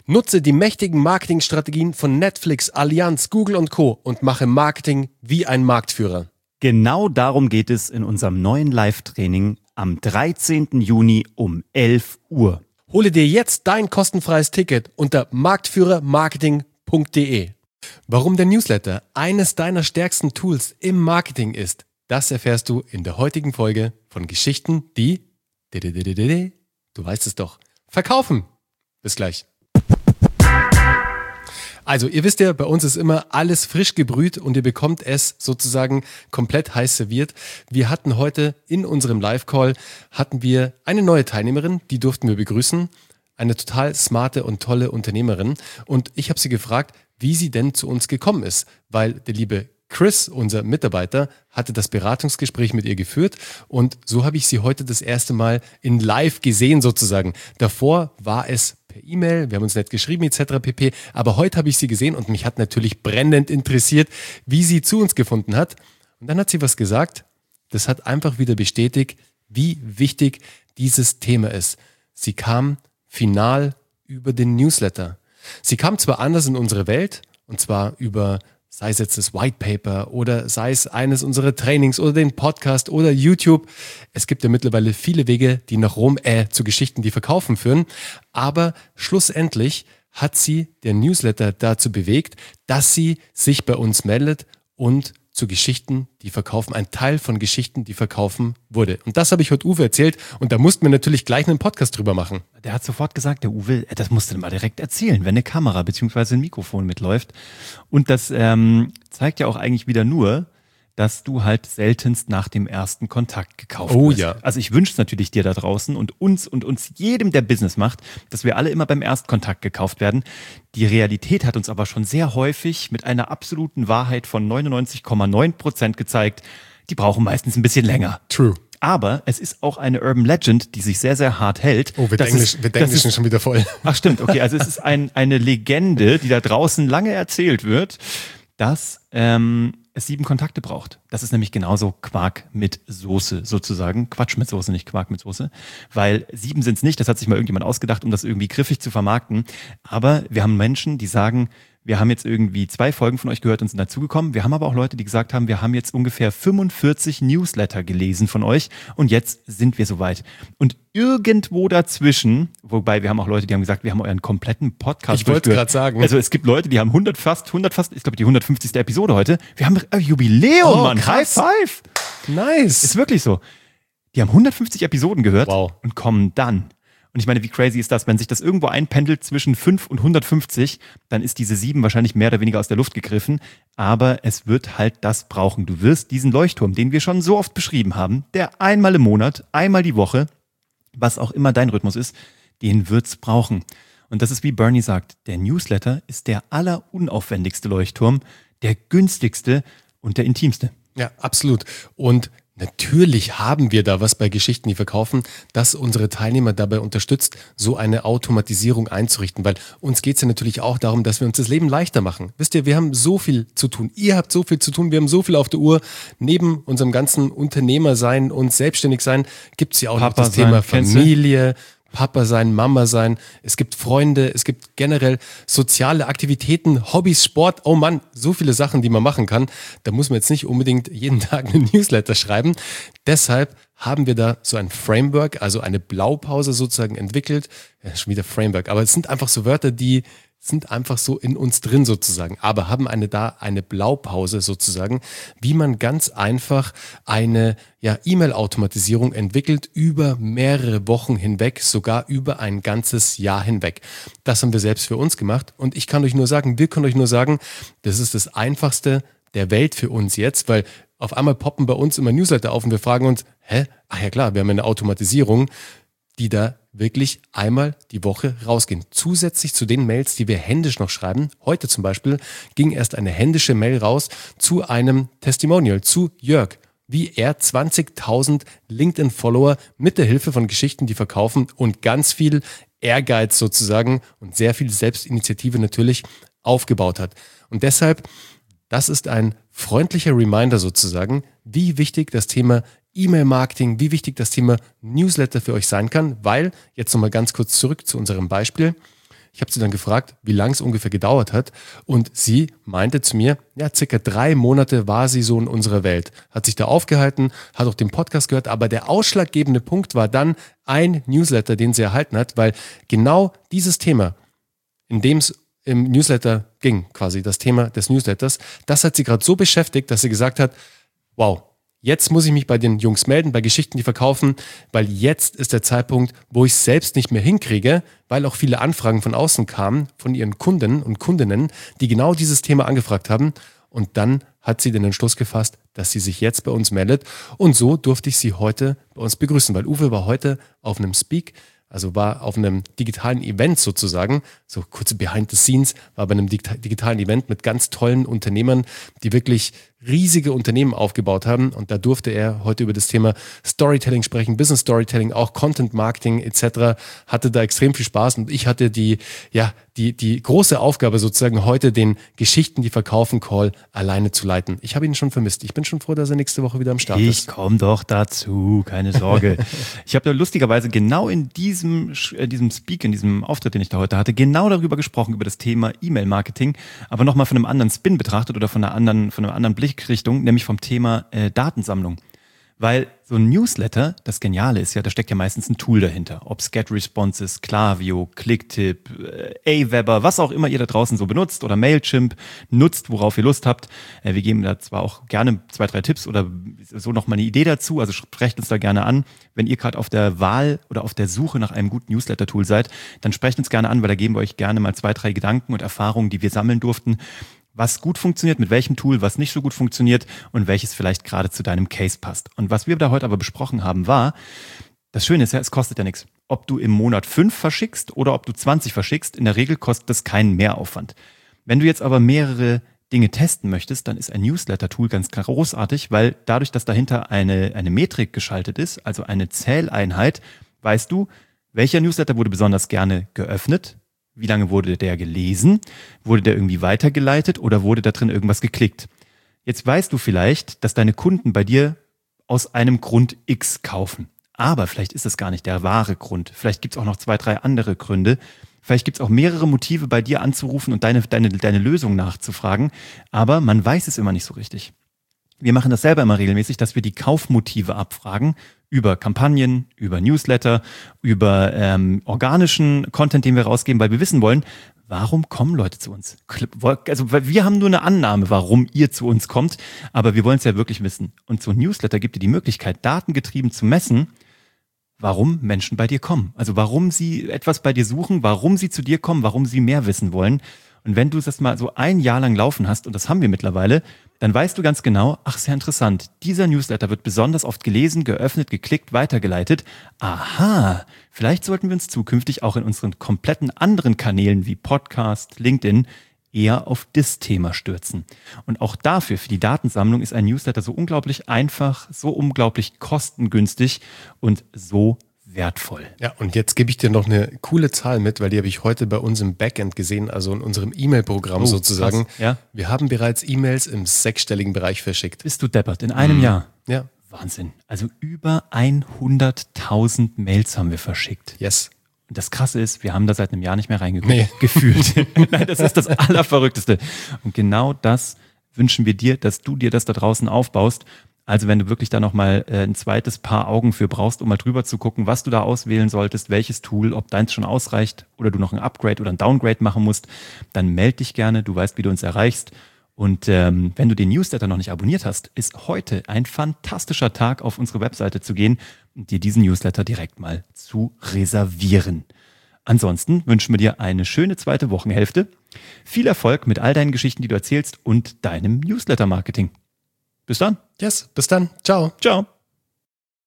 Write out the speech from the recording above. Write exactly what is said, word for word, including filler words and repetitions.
Nutze die mächtigen Marketingstrategien von Netflix, Allianz, Google und Co. und mache Marketing wie ein Marktführer. Genau darum geht es in unserem neuen Live-Training am dreizehnten Juni um elf Uhr. Hole dir jetzt dein kostenfreies Ticket unter marktführer marketing punkt de. Warum der Newsletter eines deiner stärksten Tools im Marketing ist, das erfährst du in der heutigen Folge von Geschichten, die, du weißt es doch, verkaufen. Bis gleich. Also ihr wisst ja, bei uns ist immer alles frisch gebrüht und ihr bekommt es sozusagen komplett heiß serviert. Wir hatten heute in unserem Live-Call hatten wir eine neue Teilnehmerin, die durften wir begrüßen. Eine total smarte und tolle Unternehmerin. Und ich habe sie gefragt, wie sie denn zu uns gekommen ist, weil der liebe Chris, unser Mitarbeiter, hatte das Beratungsgespräch mit ihr geführt und so habe ich sie heute das erste Mal in live gesehen sozusagen. Davor war es per E-Mail, wir haben uns nett geschrieben et cetera pp. Aber heute habe ich sie gesehen und mich hat natürlich brennend interessiert, wie sie zu uns gefunden hat. Und dann hat sie was gesagt, das hat einfach wieder bestätigt, wie wichtig dieses Thema ist. Sie kam final über den Newsletter. Sie kam zwar anders in unsere Welt und zwar über sei es jetzt das White Paper oder sei es eines unserer Trainings oder den Podcast oder YouTube. Es gibt ja mittlerweile viele Wege, die nach Rom, äh, zu Geschichten, die verkaufen führen. Aber schlussendlich hat sie der Newsletter dazu bewegt, dass sie sich bei uns meldet und zu Geschichten, die verkaufen, ein Teil von Geschichten, die verkaufen wurde. Und das habe ich heute Uwe erzählt und da mussten wir natürlich gleich einen Podcast drüber machen. Der hat sofort gesagt, der Uwe, das musst du mal direkt erzählen, wenn eine Kamera bzw. ein Mikrofon mitläuft. Und das ähm, zeigt ja auch eigentlich wieder nur, dass du halt seltenst nach dem ersten Kontakt gekauft oh, wirst. Ja. Also ich wünsche es natürlich dir da draußen und uns und uns jedem, der Business macht, dass wir alle immer beim Erstkontakt gekauft werden. Die Realität hat uns aber schon sehr häufig mit einer absoluten Wahrheit von neunundneunzig Komma neun Prozent gezeigt, die brauchen meistens ein bisschen länger. True. Aber es ist auch eine Urban Legend, die sich sehr, sehr hart hält. Oh, wir denken ist, schon wieder voll. Ach stimmt, okay. Also es ist ein, eine Legende, die da draußen lange erzählt wird, dass ähm, es sieben Kontakte braucht. Das ist nämlich genauso Quark mit Soße sozusagen. Quatsch mit Soße, nicht Quark mit Soße. Weil sieben sind es nicht, das hat sich mal irgendjemand ausgedacht, um das irgendwie griffig zu vermarkten. Aber wir haben Menschen, die sagen, wir haben jetzt irgendwie zwei Folgen von euch gehört und sind dazugekommen. Wir haben aber auch Leute, die gesagt haben, wir haben jetzt ungefähr fünfundvierzig Newsletter gelesen von euch und jetzt sind wir soweit. Und irgendwo dazwischen, wobei wir haben auch Leute, die haben gesagt, wir haben euren kompletten Podcast Ich wollte gerade sagen. Also es gibt Leute, die haben hundert fast, hundert fast, ich glaube die hundertfünfzigste Episode heute. Wir haben ein Jubiläum, oh, Mann. Krass. High five. Nice. Ist wirklich so. Die haben hundertfünfzig Episoden gehört wow. und kommen dann. Und ich meine, wie crazy ist das? Wenn sich das irgendwo einpendelt zwischen fünf und hundertfünfzig, dann ist diese sieben wahrscheinlich mehr oder weniger aus der Luft gegriffen. Aber es wird halt das brauchen. Du wirst diesen Leuchtturm, den wir schon so oft beschrieben haben, der einmal im Monat, einmal die Woche, was auch immer dein Rhythmus ist, den wird's brauchen. Und das ist, wie Bernie sagt, der Newsletter ist der allerunaufwendigste Leuchtturm, der günstigste und der intimste. Ja, absolut. Und natürlich haben wir da was bei Geschichten, die verkaufen, das unsere Teilnehmer dabei unterstützt, so eine Automatisierung einzurichten, weil uns geht es ja natürlich auch darum, dass wir uns das Leben leichter machen. Wisst ihr, wir haben so viel zu tun, ihr habt so viel zu tun, wir haben so viel auf der Uhr. Neben unserem ganzen Unternehmersein und Selbstständigsein gibt es ja auch Papa noch das sein, Thema Familie, Papa sein, Mama sein, es gibt Freunde, es gibt generell soziale Aktivitäten, Hobbys, Sport, oh Mann, so viele Sachen, die man machen kann. Da muss man jetzt nicht unbedingt jeden Tag einen Newsletter schreiben. Deshalb haben wir da so ein Framework, also eine Blaupause sozusagen entwickelt. Ja, schon wieder Framework, aber es sind einfach so Wörter, die sind einfach so in uns drin sozusagen, aber haben eine da eine Blaupause sozusagen, wie man ganz einfach eine ja, E-Mail-Automatisierung entwickelt über mehrere Wochen hinweg, sogar über ein ganzes Jahr hinweg. Das haben wir selbst für uns gemacht und ich kann euch nur sagen, wir können euch nur sagen, das ist das Einfachste der Welt für uns jetzt, weil auf einmal poppen bei uns immer Newsletter auf und wir fragen uns, hä? Ach ja klar, wir haben eine Automatisierung, die da wirklich einmal die Woche rausgehen. Zusätzlich zu den Mails, die wir händisch noch schreiben. Heute zum Beispiel ging erst eine händische Mail raus zu einem Testimonial, zu Jörg, wie er zwanzigtausend LinkedIn-Follower mit der Hilfe von Geschichten, die verkaufen und ganz viel Ehrgeiz sozusagen und sehr viel Selbstinitiative natürlich aufgebaut hat. Und deshalb, das ist ein freundlicher Reminder sozusagen, wie wichtig das Thema E-Mail-Marketing, wie wichtig das Thema Newsletter für euch sein kann, weil, jetzt nochmal ganz kurz zurück zu unserem Beispiel, Ich habe sie dann gefragt, wie lange es ungefähr gedauert hat. Und sie meinte zu mir, ja, circa drei Monate war sie so in unserer Welt. Hat sich da aufgehalten, hat auch den Podcast gehört. Aber der ausschlaggebende Punkt war dann ein Newsletter, den sie erhalten hat, weil genau dieses Thema, in dem es im Newsletter ging, quasi das Thema des Newsletters, das hat sie gerade so beschäftigt, dass sie gesagt hat, wow, jetzt muss ich mich bei den Jungs melden, bei Geschichten, die verkaufen, weil jetzt ist der Zeitpunkt, wo ich es selbst nicht mehr hinkriege, weil auch viele Anfragen von außen kamen, von ihren Kunden und Kundinnen, die genau dieses Thema angefragt haben. Und dann hat sie den Entschluss gefasst, dass sie sich jetzt bei uns meldet. Und so durfte ich sie heute bei uns begrüßen, weil Uwe war heute auf einem Speak, also war auf einem digitalen Event sozusagen, so kurze Behind the Scenes, war bei einem digitalen Event mit ganz tollen Unternehmern, die wirklich riesige Unternehmen aufgebaut haben. Und da durfte er heute über das Thema Storytelling sprechen, Business Storytelling, auch Content Marketing et cetera. Hatte da extrem viel Spaß und ich hatte die, ja, die, die große Aufgabe sozusagen heute den Geschichten, die verkaufen Call alleine zu leiten. Ich habe ihn schon vermisst. Ich bin schon froh, dass er nächste Woche wieder am Start ich ist. Ich komme doch dazu, keine Sorge. Ich habe da lustigerweise genau in diesem, äh, diesem Speak, in diesem Auftritt, den ich da heute hatte, genau darüber gesprochen, über das Thema E-Mail-Marketing, aber nochmal von einem anderen Spin betrachtet oder von einer anderen, von einem anderen Blickrichtung, nämlich vom Thema äh, Datensammlung. Weil so ein Newsletter, das Geniale ist ja, da steckt ja meistens ein Tool dahinter. Ob es GetResponses, Klaviyo, Clicktip, äh, Aweber, was auch immer ihr da draußen so benutzt oder Mailchimp nutzt, worauf ihr Lust habt. Äh, wir geben da zwar auch gerne zwei, drei Tipps oder so nochmal eine Idee dazu, also sprecht uns da gerne an. Wenn ihr gerade auf der Wahl oder auf der Suche nach einem guten Newsletter-Tool seid, dann sprecht uns gerne an, weil da geben wir euch gerne mal zwei, drei Gedanken und Erfahrungen, die wir sammeln durften, was gut funktioniert, mit welchem Tool, was nicht so gut funktioniert und welches vielleicht gerade zu deinem Case passt. Und was wir da heute aber besprochen haben, war, das Schöne ist ja, es kostet ja nichts. Ob du im Monat fünf verschickst oder ob du zwanzig verschickst, in der Regel kostet das keinen Mehraufwand. Wenn du jetzt aber mehrere Dinge testen möchtest, dann ist ein Newsletter-Tool ganz großartig, weil dadurch, dass dahinter eine, eine Metrik geschaltet ist, also eine Zähleinheit, weißt du, welcher Newsletter wurde besonders gerne geöffnet, wie lange wurde der gelesen? Wurde der irgendwie weitergeleitet oder wurde da drin irgendwas geklickt? Jetzt weißt du vielleicht, dass deine Kunden bei dir aus einem Grund X kaufen. Aber vielleicht ist es gar nicht der wahre Grund. Vielleicht gibt es auch noch zwei, drei andere Gründe. Vielleicht gibt es auch mehrere Motive, bei dir anzurufen und deine, deine, deine Lösung nachzufragen. Aber man weiß es immer nicht so richtig. Wir machen das selber immer regelmäßig, dass wir die Kaufmotive abfragen über Kampagnen, über Newsletter, über ähm, organischen Content, den wir rausgeben, weil wir wissen wollen, warum kommen Leute zu uns? Also wir haben nur eine Annahme, warum ihr zu uns kommt, aber wir wollen es ja wirklich wissen. Und so ein Newsletter gibt dir die Möglichkeit, datengetrieben zu messen, warum Menschen bei dir kommen. Also warum sie etwas bei dir suchen, warum sie zu dir kommen, warum sie mehr wissen wollen. Und wenn du das mal so ein Jahr lang laufen hast, und das haben wir mittlerweile, dann weißt du ganz genau, ach, sehr interessant, dieser Newsletter wird besonders oft gelesen, geöffnet, geklickt, weitergeleitet. Aha, vielleicht sollten wir uns zukünftig auch in unseren kompletten anderen Kanälen wie Podcast, LinkedIn eher auf das Thema stürzen. Und auch dafür, für die Datensammlung, ist ein Newsletter so unglaublich einfach, so unglaublich kostengünstig und so wertvoll. Ja, und jetzt gebe ich dir noch eine coole Zahl mit, weil die habe ich heute bei uns im Backend gesehen, also in unserem E-Mail-Programm oh, sozusagen. Krass, ja? Wir haben bereits E-Mails im sechsstelligen Bereich verschickt. Bist du deppert, in einem mhm. Jahr? Ja. Wahnsinn. Also über hunderttausend Mails haben wir verschickt. Yes. Und das Krasse ist, wir haben da seit einem Jahr nicht mehr reingeguckt. Nee. Gefühlt. Nein, das ist das Allerverrückteste. Und genau das wünschen wir dir, dass du dir das da draußen aufbaust. Also wenn du wirklich da nochmal äh, ein zweites Paar Augen für brauchst, um mal drüber zu gucken, was du da auswählen solltest, welches Tool, ob deins schon ausreicht oder du noch ein Upgrade oder ein Downgrade machen musst, dann melde dich gerne, du weißt, wie du uns erreichst. Und ähm, wenn du den Newsletter noch nicht abonniert hast, ist heute ein fantastischer Tag, auf unsere Webseite zu gehen und dir diesen Newsletter direkt mal zu reservieren. Ansonsten wünschen wir dir eine schöne zweite Wochenhälfte, viel Erfolg mit all deinen Geschichten, die du erzählst und deinem Newsletter-Marketing. Bis dann. Yes, bis dann. Ciao. Ciao.